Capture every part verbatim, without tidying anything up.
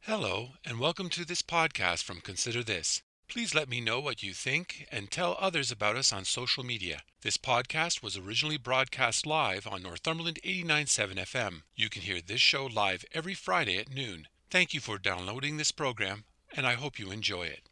Hello, and welcome to this podcast from Consider This. Please let me know what you think and tell others about us on social media. This podcast was originally broadcast live on Northumberland eighty-nine point seven F M. You can hear this show live every Friday at noon. Thank you for downloading this program, and I hope you enjoy it.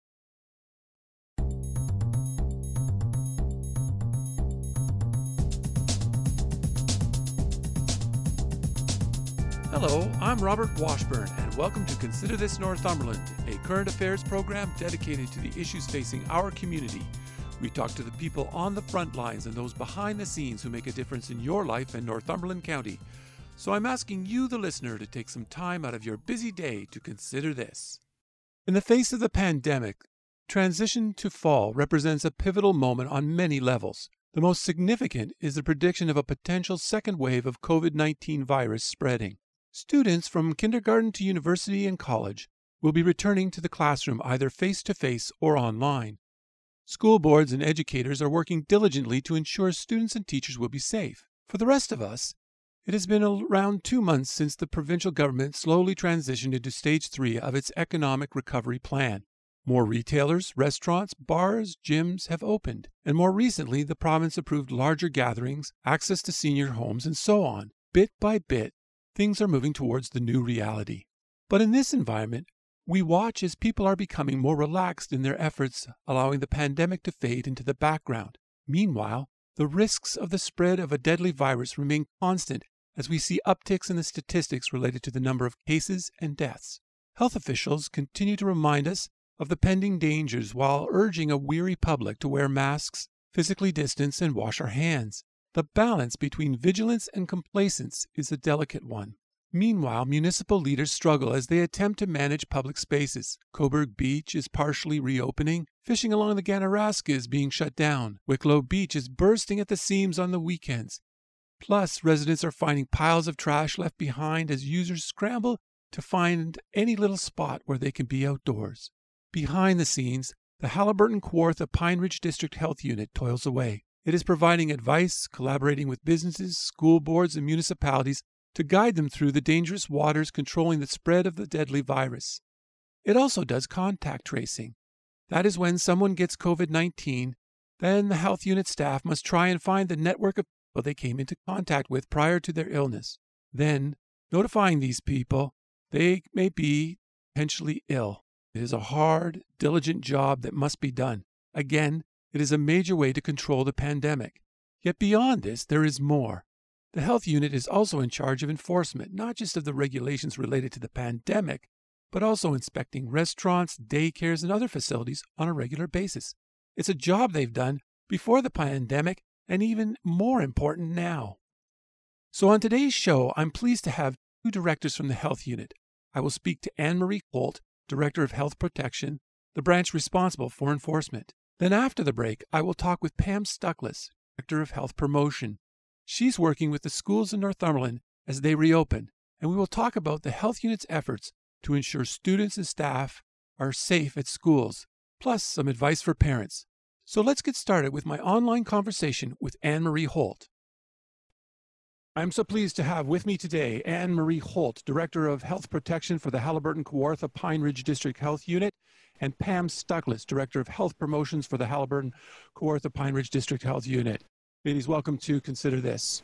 Hello, I'm Robert Washburn, and welcome to Consider This Northumberland, a current affairs program dedicated to the issues facing our community. We talk to the people on the front lines and those behind the scenes who make a difference in your life in Northumberland County. So I'm asking you, the listener, to take some time out of your busy day to consider this. In the face of the pandemic, transition to fall represents a pivotal moment on many levels. The most significant is the prediction of a potential second wave of COVID nineteen virus spreading. Students from kindergarten to university and college will be returning to the classroom either face-to-face or online. School boards and educators are working diligently to ensure students and teachers will be safe. For the rest of us, it has been around two months since the provincial government slowly transitioned into stage three of its economic recovery plan. More retailers, restaurants, bars, gyms have opened, and more recently the province approved larger gatherings, access to senior homes, and so on. Bit by bit, things are moving towards the new reality. But in this environment, we watch as people are becoming more relaxed in their efforts, allowing the pandemic to fade into the background. Meanwhile, the risks of the spread of a deadly virus remain constant as we see upticks in the statistics related to the number of cases and deaths. Health officials continue to remind us of the pending dangers while urging a weary public to wear masks, physically distance, and wash our hands. The balance between vigilance and complacence is a delicate one. Meanwhile, municipal leaders struggle as they attempt to manage public spaces. Cobourg Beach is partially reopening. Fishing along the Ganaraska is being shut down. Wicklow Beach is bursting at the seams on the weekends. Plus, residents are finding piles of trash left behind as users scramble to find any little spot where they can be outdoors. Behind the scenes, the Haliburton Kawartha Pine Ridge District Health Unit toils away. It is providing advice, collaborating with businesses, school boards, and municipalities to guide them through the dangerous waters controlling the spread of the deadly virus. It also does contact tracing. That is when someone gets COVID nineteen, then the health unit staff must try and find the network of people they came into contact with prior to their illness. Then, notifying these people they may be potentially ill. It is a hard, diligent job that must be done. Again, it is a major way to control the pandemic. Yet beyond this, there is more. The health unit is also in charge of enforcement, not just of the regulations related to the pandemic, but also inspecting restaurants, daycares, and other facilities on a regular basis. It's a job they've done before the pandemic, and even more important now. So on today's show, I'm pleased to have two directors from the health unit. I will speak to Anne-Marie Holt, Director of Health Protection, the branch responsible for enforcement. Then after the break, I will talk with Pam Stuckless, Director of Health Promotion. She's working with the schools in Northumberland as they reopen, and we will talk about the health unit's efforts to ensure students and staff are safe at schools, plus some advice for parents. So let's get started with my online conversation with Anne-Marie Holt. I'm so pleased to have with me today Anne-Marie Holt, Director of Health Protection for the Haliburton Kawartha Pine Ridge District Health Unit, and Pam Stuckless, Director of Health Promotions for the Haliburton Kawartha Pine Ridge District Health Unit. Ladies, welcome to Consider This.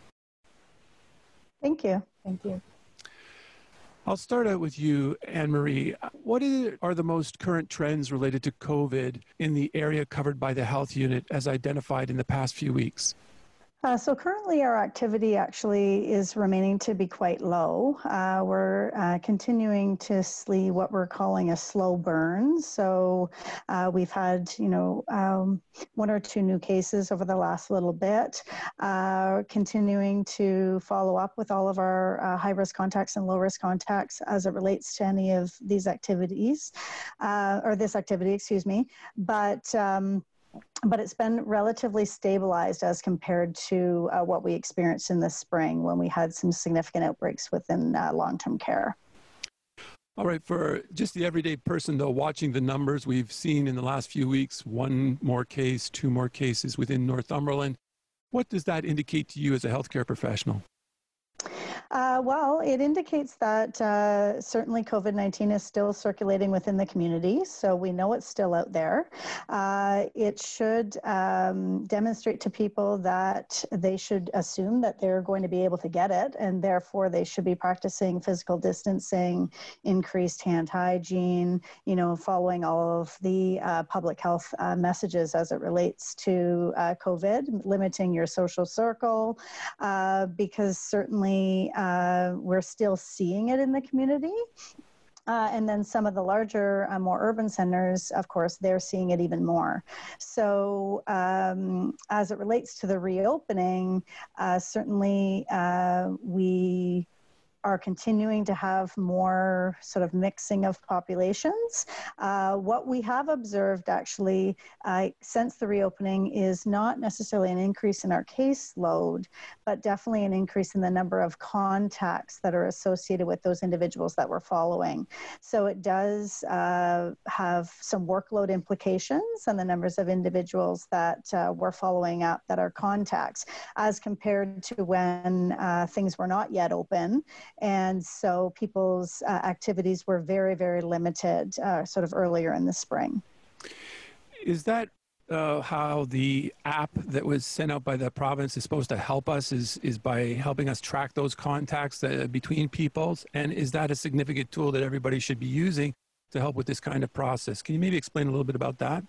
Thank you. Thank you. I'll start out with you, Anne-Marie. What are the most current trends related to COVID in the area covered by the health unit as identified in the past few weeks? Uh, so currently our activity actually is remaining to be quite low. Uh, we're uh, continuing to see what we're calling a slow burn. So uh, we've had, you know, um, one or two new cases over the last little bit, uh, continuing to follow up with all of our uh, high-risk contacts and low-risk contacts as it relates to any of these activities, uh, or this activity, excuse me. But um, But it's been relatively stabilized as compared to uh, what we experienced in the spring when we had some significant outbreaks within uh, long-term care. All right, for just the everyday person, though, watching the numbers we've seen in the last few weeks, one more case, two more cases within Northumberland, what does that indicate to you as a healthcare professional? Uh, well, it indicates that uh, certainly COVID nineteen is still circulating within the community, so we know it's still out there. Uh, it should um, demonstrate to people that they should assume that they're going to be able to get it, and therefore they should be practicing physical distancing, increased hand hygiene, you know, following all of the uh, public health uh, messages as it relates to uh, COVID, limiting your social circle, uh, because certainly uh, we're still seeing it in the community. Uh, and then some of the larger, uh, more urban centers, of course, they're seeing it even more. So um, as it relates to the reopening, uh, certainly uh, we are continuing to have more sort of mixing of populations. Uh, what we have observed actually uh, since the reopening is not necessarily an increase in our caseload, but definitely an increase in the number of contacts that are associated with those individuals that we're following. So it does uh, have some workload implications on the numbers of individuals that uh, we're following up that are contacts, as compared to when uh, things were not yet open. And so people's uh, activities were very, very limited uh, sort of earlier in the spring. Is that uh, how the app that was sent out by the province is supposed to help us, is, is by helping us track those contacts uh, between peoples? And is that a significant tool that everybody should be using to help with this kind of process? Can you maybe explain a little bit about that?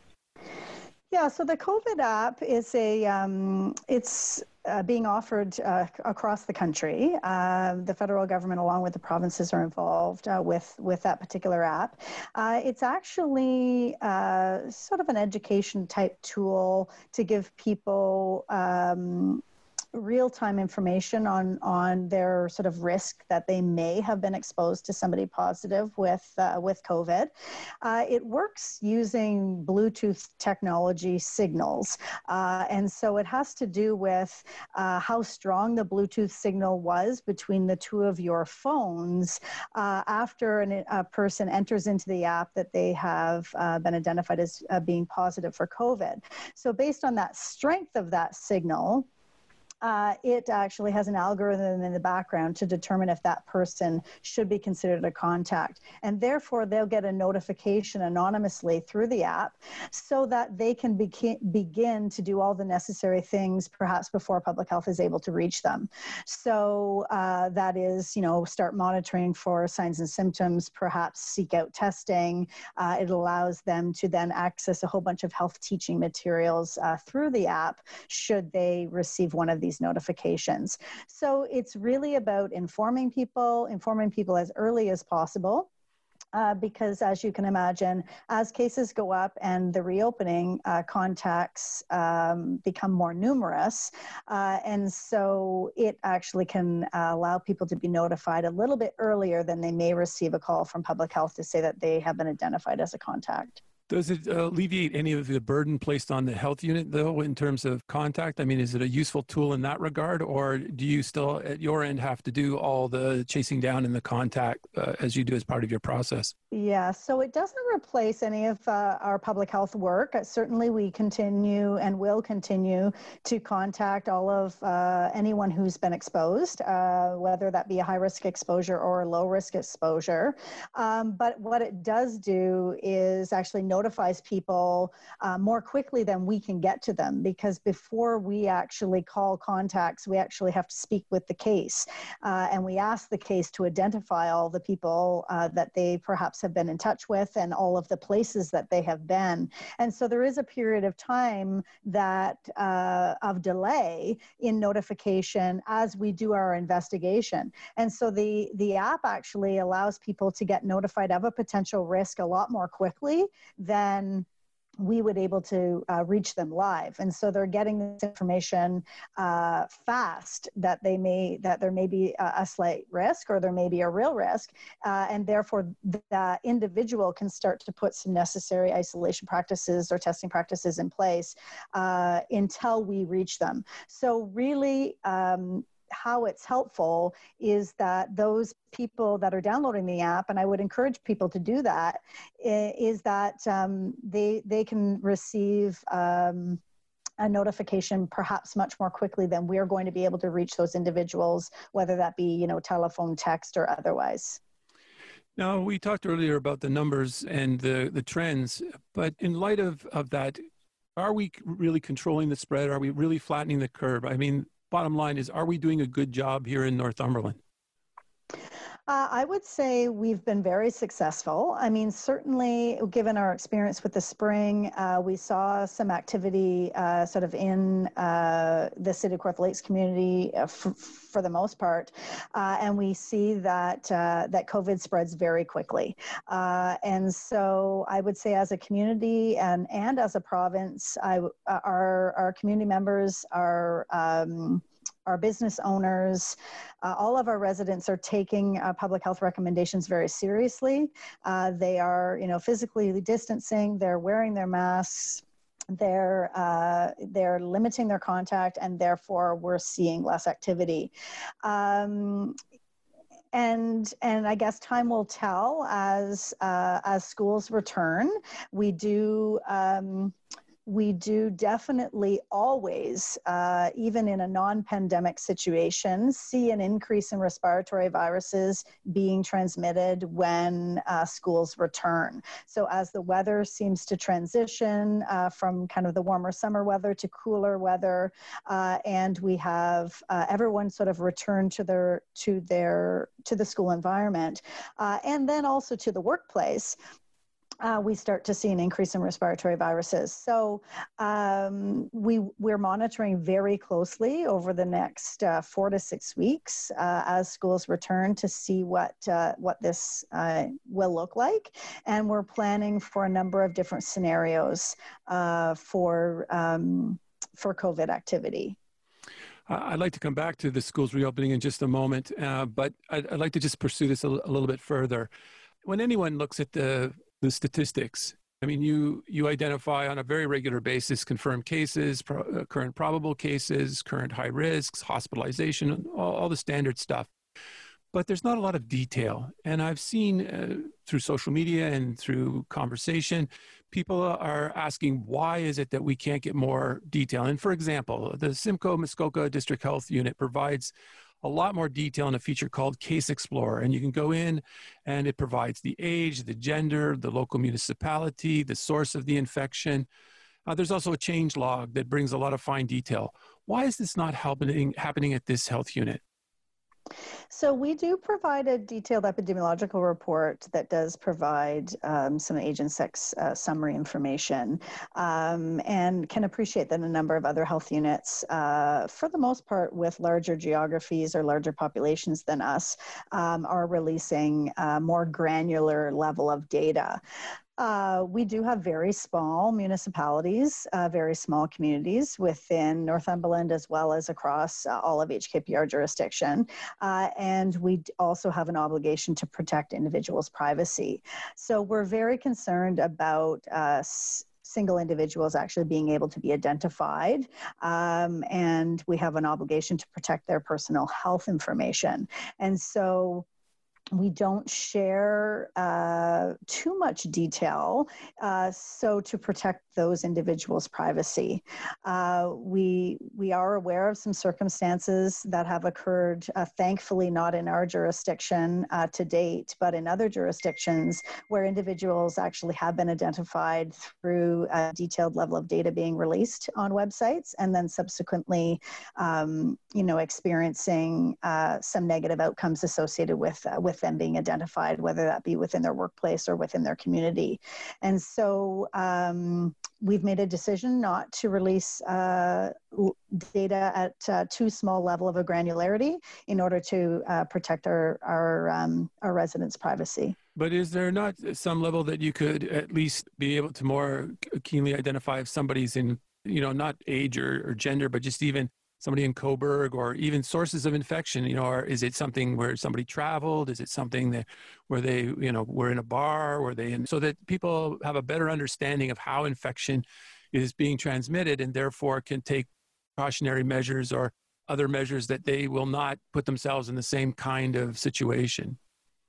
Yeah, so the COVID app is a, um, it's uh, being offered uh, across the country. Uh, the federal government, along with the provinces, are involved uh, with, with that particular app. Uh, it's actually uh, sort of an education type tool to give people um, real-time information on on their sort of risk that they may have been exposed to somebody positive with uh, with COVID. Uh, it works using Bluetooth technology signals, uh, and so it has to do with uh, how strong the Bluetooth signal was between the two of your phones uh, after an, a person enters into the app that they have uh, been identified as uh, being positive for COVID. So based on that strength of that signal, Uh, it actually has an algorithm in the background to determine if that person should be considered a contact. And therefore, they'll get a notification anonymously through the app so that they can be- begin to do all the necessary things perhaps before public health is able to reach them. So uh, that is, you know, start monitoring for signs and symptoms, perhaps seek out testing. Uh, it allows them to then access a whole bunch of health teaching materials uh, through the app should they receive one of these these notifications. So it's really about informing people, informing people as early as possible. Uh, because as you can imagine, as cases go up and the reopening uh, contacts um, become more numerous, uh, and so it actually can uh, allow people to be notified a little bit earlier than they may receive a call from public health to say that they have been identified as a contact. Does it uh, alleviate any of the burden placed on the health unit, though, in terms of contact? I mean, is it a useful tool in that regard, or do you still, at your end, have to do all the chasing down and the contact uh, as you do as part of your process? Yeah, so it doesn't replace any of uh, our public health work. Uh, certainly, we continue and will continue to contact all of uh, anyone who's been exposed, uh, whether that be a high-risk exposure or a low-risk exposure. Um, but what it does do is actually notifies people uh, more quickly than we can get to them, because before we actually call contacts, we actually have to speak with the case. Uh, and we ask the case to identify all the people uh, that they perhaps have been in touch with and all of the places that they have been. And so there is a period of time that uh, of delay in notification as we do our investigation. And so the, the app actually allows people to get notified of a potential risk a lot more quickly than we would able to uh, reach them live. And so they're getting this information uh, fast that they may, that there may be a, a slight risk or there may be a real risk. Uh, and therefore the individual can start to put some necessary isolation practices or testing practices in place uh, until we reach them. So really, um, how it's helpful is that those people that are downloading the app, and I would encourage people to do that, is that um, they they can receive um, a notification perhaps much more quickly than we're going to be able to reach those individuals, whether that be, you know, telephone, text, or otherwise. Now, we talked earlier about the numbers and the, the trends, but in light of, of that, are we really controlling the spread? Are we really flattening the curve? I mean, bottom line is, are we doing a good job here in Northumberland? Uh, I would say we've been very successful. I mean, certainly, given our experience with the spring, uh, we saw some activity uh, sort of in uh, the City of Kawartha Lakes community uh, f- for the most part, uh, and we see that uh, that COVID spreads very quickly. Uh, and so, I would say, as a community and and as a province, I, uh, our our community members are. Um, Our business owners, uh, all of our residents are taking uh, public health recommendations very seriously. Uh, they are, you know, physically distancing. They're wearing their masks. They're uh, they're limiting their contact, and therefore we're seeing less activity. Um, And and I guess time will tell as uh, as schools return. We do. Um, We do definitely always, uh, even in a non-pandemic situation, see an increase in respiratory viruses being transmitted when uh, schools return. So as the weather seems to transition uh, from kind of the warmer summer weather to cooler weather, uh, and we have uh, everyone sort of return to their to their to the school environment, uh, and then also to the workplace. Uh, we start to see an increase in respiratory viruses. So um, we, we're monitoring very closely over the next uh, four to six weeks uh, as schools return to see what, uh, what this uh, will look like. And we're planning for a number of different scenarios uh, for, um, for COVID activity. I'd like to come back to the schools reopening in just a moment, uh, but I'd, I'd like to just pursue this a, a little bit further. When anyone looks at the the statistics, I mean, you you identify on a very regular basis confirmed cases, pro, uh, current probable cases, current high risks, hospitalization, all, all the standard stuff. But there's not a lot of detail. And I've seen uh, through social media and through conversation, people are asking, why is it that we can't get more detail? And for example, the Simcoe Muskoka District Health Unit provides a lot more detail in a feature called Case Explorer. And you can go in and it provides the age, the gender, the local municipality, the source of the infection. Uh, there's also a change log that brings a lot of fine detail. Why is this not happening, happening at this health unit? So we do provide a detailed epidemiological report that does provide um, some age and sex uh, summary information, um, and can appreciate that a number of other health units, uh, for the most part with larger geographies or larger populations than us, um, are releasing a more granular level of data. Uh, we do have very small municipalities, uh, very small communities within Northumberland as well as across uh, all of H K P R jurisdiction. Uh, and we also have an obligation to protect individuals' privacy. So we're very concerned about uh, single individuals actually being able to be identified, um, and we have an obligation to protect their personal health information. And so we don't share uh, too much detail, uh, so to protect those individuals' privacy. Uh, we we are aware of some circumstances that have occurred, uh, thankfully not in our jurisdiction uh, to date, but in other jurisdictions where individuals actually have been identified through a detailed level of data being released on websites, and then subsequently, um, you know, experiencing uh, some negative outcomes associated with uh, with them being identified, whether that be within their workplace or within their community. And so um, we've made a decision not to release uh, data at uh, too small level of a granularity in order to uh, protect our our, um, our residents' privacy. But is there not some level that you could at least be able to more keenly identify if somebody's in, you know, not age or, or gender, but just even somebody in Cobourg, or even sources of infection, you know, or is it something where somebody traveled? Is it something that where they, you know, were in a bar, were they in, so that people have a better understanding of how infection is being transmitted and therefore can take precautionary measures or other measures that they will not put themselves in the same kind of situation?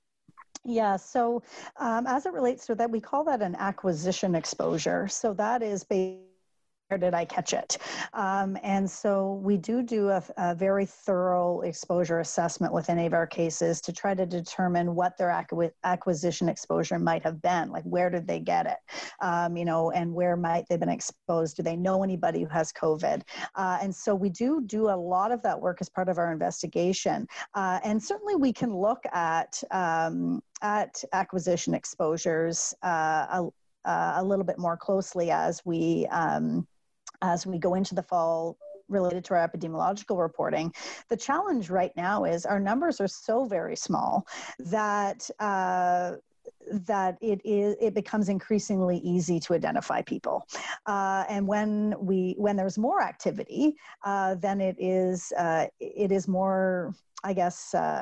Yeah, so um, as it relates to that, we call that an acquisition exposure. So that is based where did I catch it? Um, and so we do do a, a very thorough exposure assessment with any of our cases to try to determine what their acqu- acquisition exposure might have been. Like, where did they get it? Um, you know, and where might they've been exposed? Do they know anybody who has COVID? Uh, and so we do do a lot of that work as part of our investigation. Uh, and certainly we can look at, um, at acquisition exposures uh, a, uh, a little bit more closely as we um, as we go into the fall related to our epidemiological reporting. The challenge right now is our numbers are so very small that uh, that it is it becomes increasingly easy to identify people, uh, and when we when there's more activity, uh, then it is uh, it is more, I guess, uh,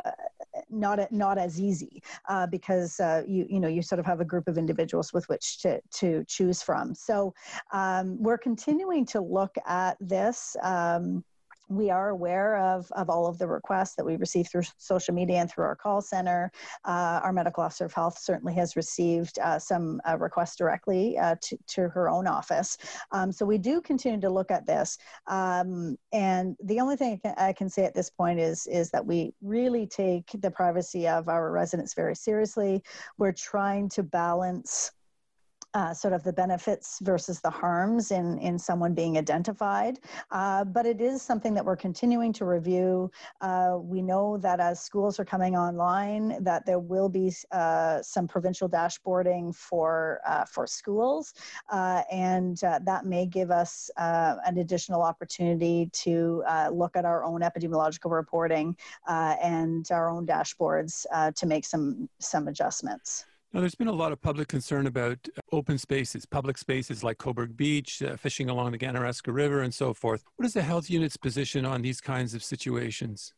not not as easy uh, because uh, you you know you sort of have a group of individuals with which to to choose from. So um, we're continuing to look at this. Um, We are aware of, of all of the requests that we receive through social media and through our call center. Uh, our medical officer of health certainly has received uh, some uh, requests directly uh, to, to her own office. Um, so we do continue to look at this. Um, and the only thing I can, I can say at this point is, is that we really take the privacy of our residents very seriously. We're trying to balance Uh, sort of the benefits versus the harms in, in someone being identified. Uh, but it is something that we're continuing to review. Uh, we know that as schools are coming online, that there will be uh, some provincial dashboarding for, uh, for schools. Uh, and uh, that may give us uh, an additional opportunity to uh, look at our own epidemiological reporting uh, and our own dashboards uh, to make some, some adjustments. Now, there's been a lot of public concern about open spaces, public spaces like Cobourg Beach, uh, fishing along the Ganaraska River, and so forth. What is the health unit's position on these kinds of situations?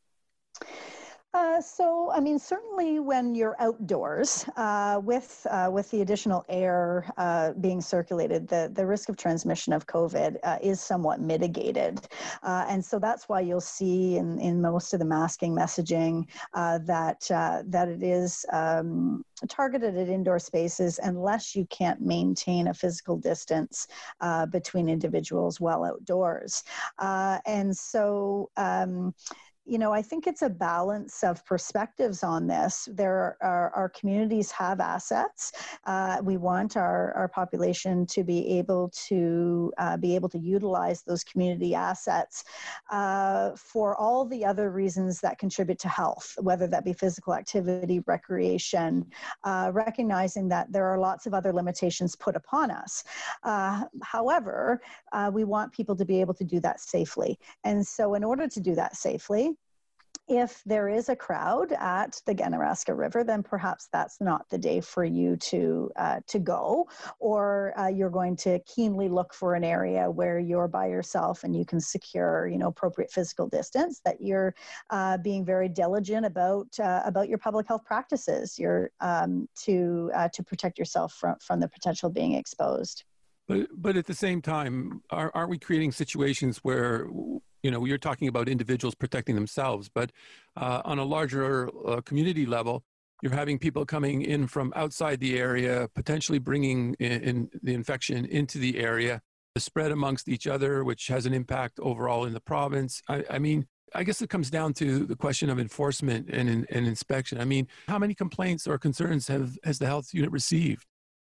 Uh, so, I mean, certainly when you're outdoors uh, with uh, with the additional air uh, being circulated, the, the risk of transmission of COVID uh, is somewhat mitigated. Uh, and so that's why you'll see in, in most of the masking messaging uh, that, uh, that it is um, targeted at indoor spaces unless you can't maintain a physical distance uh, between individuals while outdoors. Uh, and so, um, You know, I think it's a balance of perspectives on this. There are, our communities have assets. Uh, we want our, our population to be able to uh, be able to utilize those community assets uh, for all the other reasons that contribute to health, whether that be physical activity, recreation, uh, recognizing that there are lots of other limitations put upon us. Uh, however, uh, we want people to be able to do that safely. And so in order to do that safely, if there is a crowd at the Ganaraska River, then perhaps that's not the day for you to uh, to go, or uh, you're going to keenly look for an area where you're by yourself and you can secure, you know, appropriate physical distance. That you're uh, being very diligent about uh, about your public health practices. You're um, to uh, to protect yourself from from the potential of being exposed. But but at the same time, are, aren't we creating situations where, you know, you're talking about individuals protecting themselves, but uh, on a larger uh, community level, you're having people coming in from outside the area, potentially bringing in, in the infection into the area, the spread amongst each other, which has an impact overall in the province. I, I mean, I guess it comes down to the question of enforcement and, and inspection. I mean, how many complaints or concerns have has the health unit received?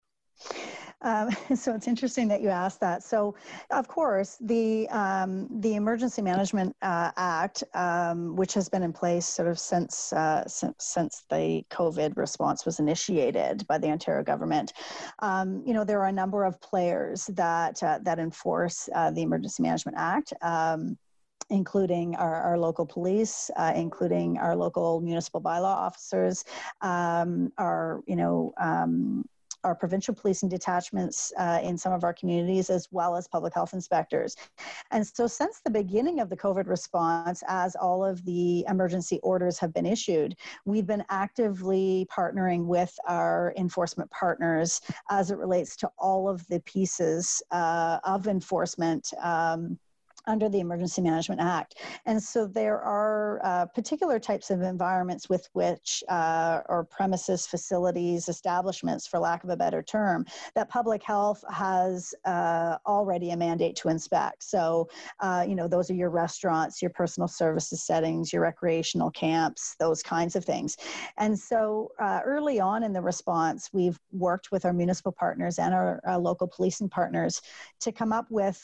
Um, so it's interesting that you asked that. So, of course, the um, the Emergency Management uh, Act, um, which has been in place sort of since, uh, since since the COVID response was initiated by the Ontario government, um, you know, there are a number of players that uh, that enforce uh, the Emergency Management Act. Um, including our, our local police, uh, including our local municipal bylaw officers, um, our, you know, um, our provincial policing detachments uh, in some of our communities, as well as public health inspectors. And so since the beginning of the COVID response, as all of the emergency orders have been issued, we've been actively partnering with our enforcement partners as it relates to all of the pieces uh, of enforcement um, under the Emergency Management Act. And so there are uh, particular types of environments with which, uh, or premises, facilities, establishments, for lack of a better term, that public health has uh, already a mandate to inspect. So, uh, you know, those are your restaurants, your personal services settings, your recreational camps, those kinds of things. And so uh, early on in the response, we've worked with our municipal partners and our, our local policing partners to come up with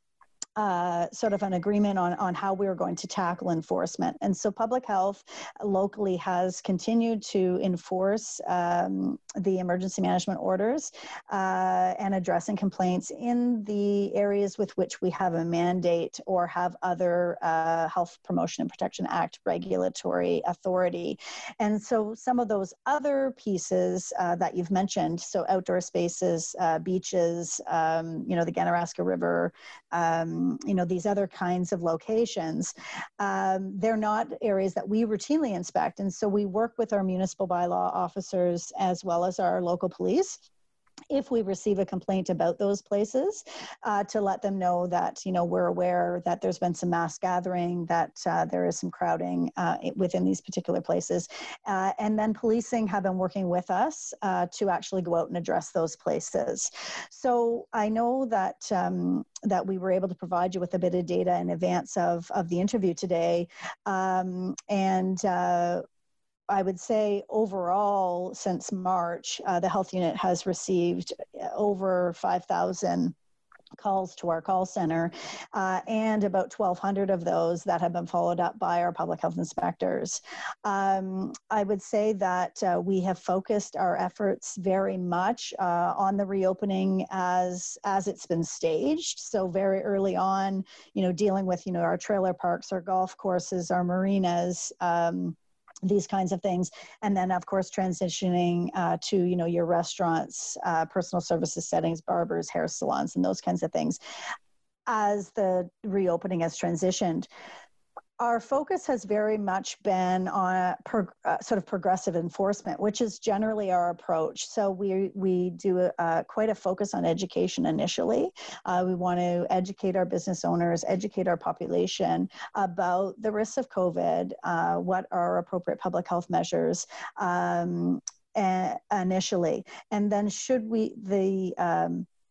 Uh, sort of an agreement on, on how we were going to tackle enforcement. And so public health locally has continued to enforce um, the emergency management orders uh, and addressing complaints in the areas with which we have a mandate or have other uh, Health Promotion and Protection Act regulatory authority. And so some of those other pieces uh, that you've mentioned, so outdoor spaces, uh, beaches, um, you know, the Ganaraska River, um, you know, these other kinds of locations, um, they're not areas that we routinely inspect. And so we work with our municipal bylaw officers as well as our local police if we receive a complaint about those places, uh, to let them know that, you know, we're aware that there's been some mass gathering, that uh, there is some crowding uh, within these particular places. Uh, and then policing have been working with us uh, to actually go out and address those places. So I know that um, that we were able to provide you with a bit of data in advance of, of the interview today. Um, and uh, I would say overall, since March, uh, the health unit has received over five thousand calls to our call center, uh, and about twelve hundred of those that have been followed up by our public health inspectors. Um, I would say that uh, we have focused our efforts very much uh, on the reopening as as it's been staged. So very early on, you know, dealing with, you know, our trailer parks, our golf courses, our marinas, um, these kinds of things. And then, of course, transitioning uh, to, you know, your restaurants, uh, personal services settings, barbers, hair salons, and those kinds of things as the reopening has transitioned. Our focus has very much been on a prog uh, sort of progressive enforcement, which is generally our approach. So we, we do uh, quite a focus on education initially. Uh, we want to educate our business owners, educate our population about the risks of COVID, uh, what are appropriate public health measures um, uh, initially. And then should we, the um,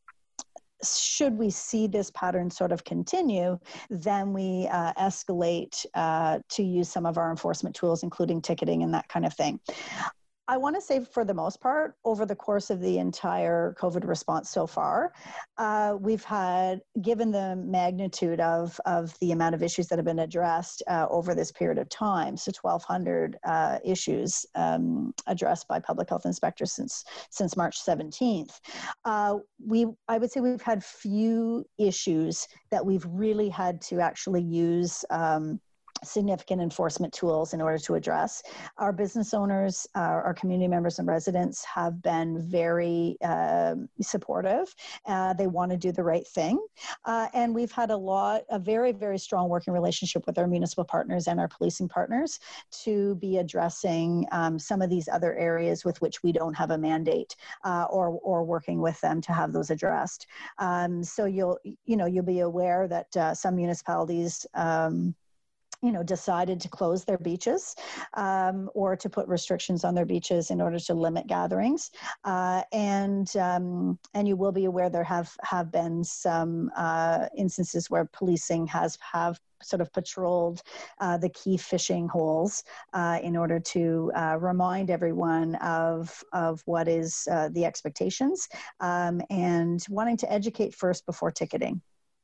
should we see this pattern sort of continue, then we uh, escalate uh, to use some of our enforcement tools, including ticketing and that kind of thing. I want to say for the most part, over the course of the entire COVID response so far, uh, we've had, given the magnitude of, of the amount of issues that have been addressed uh, over this period of time, so twelve hundred uh, issues um, addressed by public health inspectors since, since March seventeenth, uh, we, I would say we've had few issues that we've really had to actually use um, significant enforcement tools in order to address. Our business owners, uh, our community members and residents have been very uh, supportive. Uh, they want to do the right thing. Uh, and we've had a lot, a very, very strong working relationship with our municipal partners and our policing partners to be addressing um, some of these other areas with which we don't have a mandate, uh, or, or working with them to have those addressed. Um, so you'll, you know, you'll be aware that uh, some municipalities um, you know, decided to close their beaches um, or to put restrictions on their beaches in order to limit gatherings. Uh, and um, and you will be aware there have, have been some uh, instances where policing has have sort of patrolled uh, the key fishing holes uh, in order to uh, remind everyone of, of what is uh, the expectations um, and wanting to educate first before ticketing.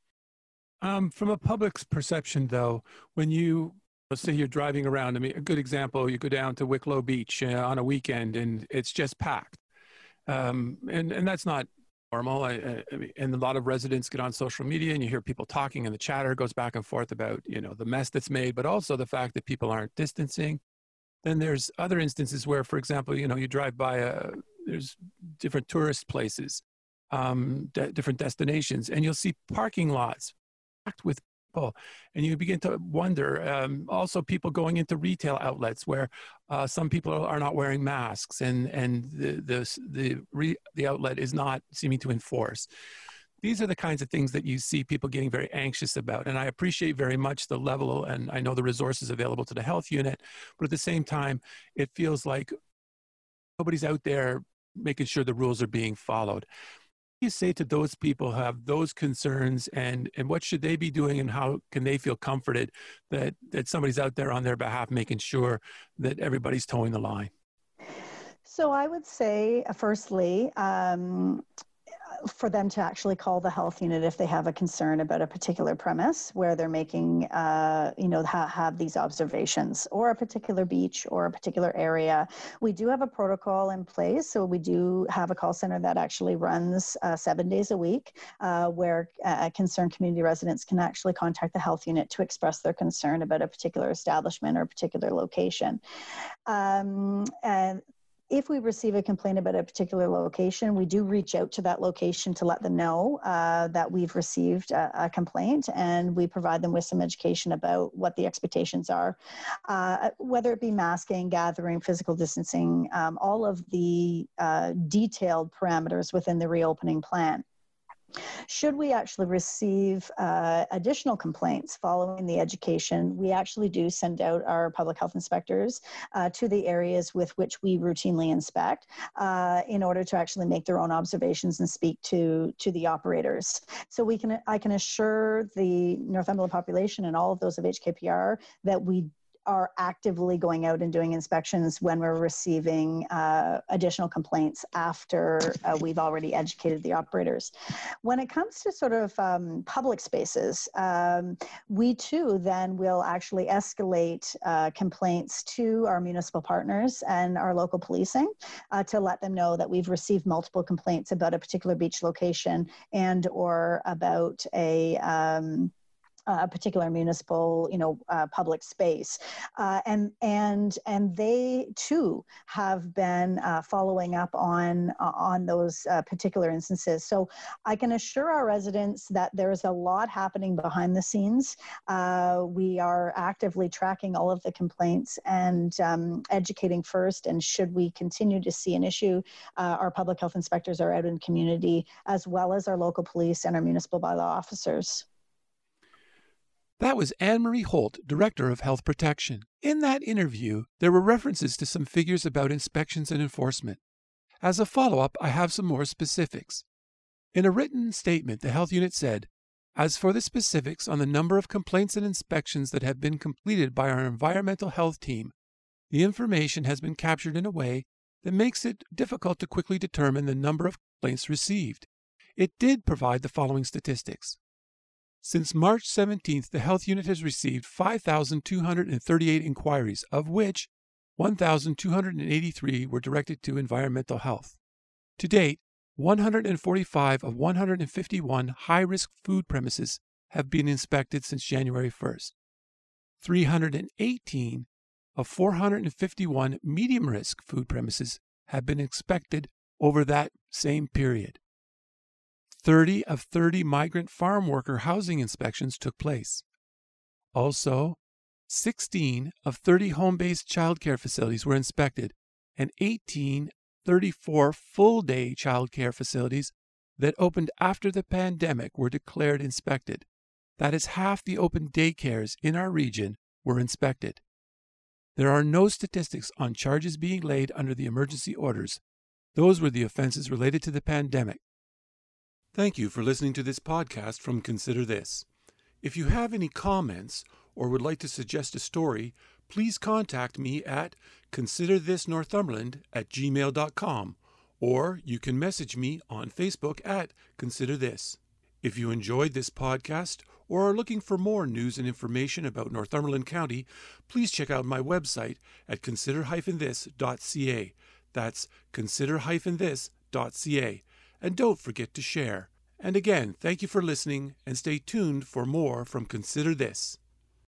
Um, from a public's perception, though, when you, let's say you're driving around, I mean, a good example, you go down to Wicklow Beach uh, on a weekend and it's just packed. Um, and, and that's not normal. I, I mean, and a lot of residents get on social media and you hear people talking and the chatter goes back and forth about, you know, the mess that's made, but also the fact that people aren't distancing. Then there's other instances where, for example, you know, you drive by, a, there's different tourist places, um, de different destinations, and you'll see parking lots with people, and you begin to wonder. Um, also, people going into retail outlets where uh, some people are not wearing masks, and and the the the, re, the outlet is not seeming to enforce. These are the kinds of things that you see people getting very anxious about. And I appreciate very much the level, and I know the resources available to the health unit, but at the same time, it feels like nobody's out there making sure the rules are being followed. What do you say to those people who have those concerns, and, and what should they be doing, and how can they feel comforted that, that somebody's out there on their behalf making sure that everybody's towing the line? So I would say, uh, firstly, um, for them to actually call the health unit if they have a concern about a particular premise where they're making, uh, you know, ha- have these observations, or a particular beach or a particular area. We do have a protocol in place. So we do have a call center that actually runs uh, seven days a week, uh, where uh, concerned community residents can actually contact the health unit to express their concern about a particular establishment or a particular location. Um, and If we receive a complaint about a particular location, we do reach out to that location to let them know uh, that we've received a, a complaint, and we provide them with some education about what the expectations are, uh, whether it be masking, gathering, physical distancing, um, all of the uh, detailed parameters within the reopening plan. Should we actually receive uh, additional complaints following the education, we actually do send out our public health inspectors uh, to the areas with which we routinely inspect uh, in order to actually make their own observations and speak to, to the operators. So we can, I can assure the Northumberland population and all of those of H K P R that we are actively going out and doing inspections when we're receiving uh, additional complaints after uh, we've already educated the operators. When it comes to sort of um, public spaces, um, we too then will actually escalate uh, complaints to our municipal partners and our local policing uh, to let them know that we've received multiple complaints about a particular beach location and or about a um, a particular municipal, you know, uh, public space, uh, and and and they too have been uh, following up on uh, on those uh, particular instances. So I can assure our residents that there is a lot happening behind the scenes. Uh, we are actively tracking all of the complaints and um, educating first. And should we continue to see an issue, uh, our public health inspectors are out in community, as well as our local police and our municipal bylaw officers. That was Anne-Marie Holt, Director of Health Protection. In that interview, there were references to some figures about inspections and enforcement. As a follow-up, I have some more specifics. In a written statement, the health unit said, "As for the specifics on the number of complaints and inspections that have been completed by our environmental health team, the information has been captured in a way that makes it difficult to quickly determine the number of complaints received. It did provide the following statistics. Since March seventeenth, the health unit has received five thousand two hundred thirty-eight inquiries, of which one thousand two hundred eighty-three were directed to environmental health. To date, one hundred forty-five of one hundred fifty-one high-risk food premises have been inspected since January first. three hundred eighteen of four hundred fifty-one medium-risk food premises have been inspected over that same period. thirty of thirty migrant farm worker housing inspections took place. Also, sixteen of thirty home-based childcare facilities were inspected, and eighteen thirty-four full-day childcare facilities that opened after the pandemic were declared inspected. That is, half the open daycares in our region were inspected. There are no statistics on charges being laid under the emergency orders. Those were the offenses related to the pandemic. Thank you for listening to this podcast from Consider This. If you have any comments or would like to suggest a story, please contact me at considerthisnorthumberland at gmail dot com, or you can message me on Facebook at Consider This. If you enjoyed this podcast or are looking for more news and information about Northumberland County, please check out my website at consider dash this dot c a. That's consider dash this dot c a. And don't forget to share. And again, thank you for listening, and stay tuned for more from Consider This.